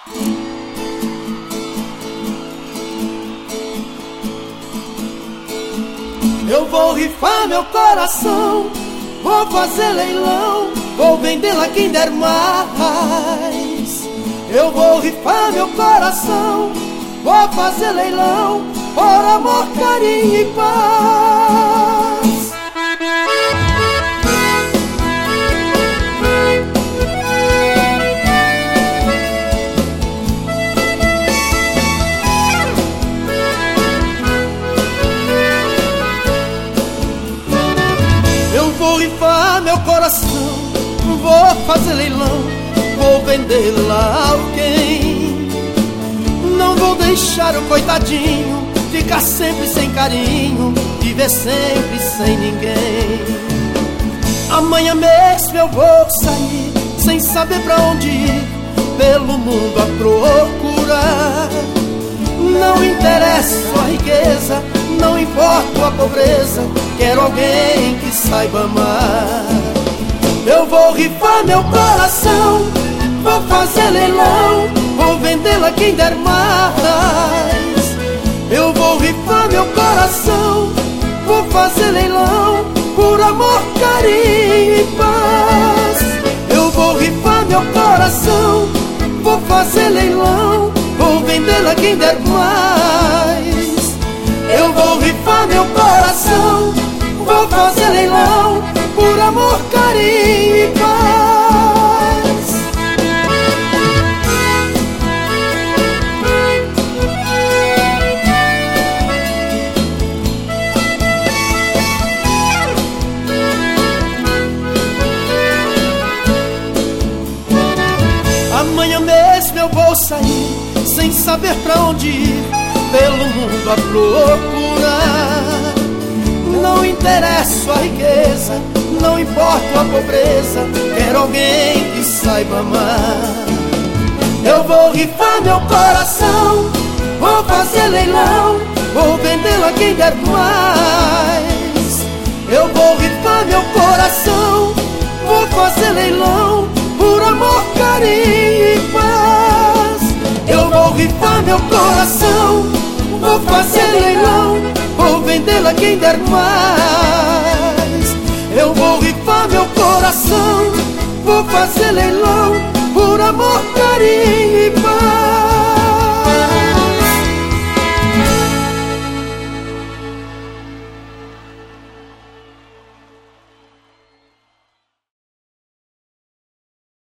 Eu vou rifar meu coração, vou fazer leilão, vou vendê-la quem der mais. Eu vou rifar meu coração, vou fazer leilão, por amor, carinho e paz. Eu vou rifar meu coração, vou fazer leilão, vou vendê-la a alguém. Não vou deixar o coitadinho ficar sempre sem carinho, viver sempre sem ninguém. Amanhã mesmo eu vou sair, sem saber pra onde ir, pelo mundo a procurar. Não interessa a riqueza, não importa a pobreza, quero alguém que saiba amar. Eu vou rifar meu coração, vou fazer leilão, vou vendê-la quem der mais. Eu vou rifar meu coração, vou fazer leilão, por amor, carinho e paz. Eu vou rifar meu coração, vou fazer leilão, vou vendê-la quem der mais. Eu vou rifar meu coração, vou fazer leilão, por amor, carinho e paz. Amanhã mesmo eu vou sair, sem saber pra onde ir, pelo mundo a procurar. Não interessa a riqueza, não importa a pobreza, quero alguém que saiba amar. Eu vou rifar meu coração, vou fazer leilão, vou vendê-la quem der mais. Eu vou rifar meu coração, vou fazer leilão, por amor, carinho e paz. Eu vou rifar meu coração, vou fazer leilão, vou vendê-la quem der mais. Eu vou rifar meu coração, vou fazer leilão, por amor, carinho e paz.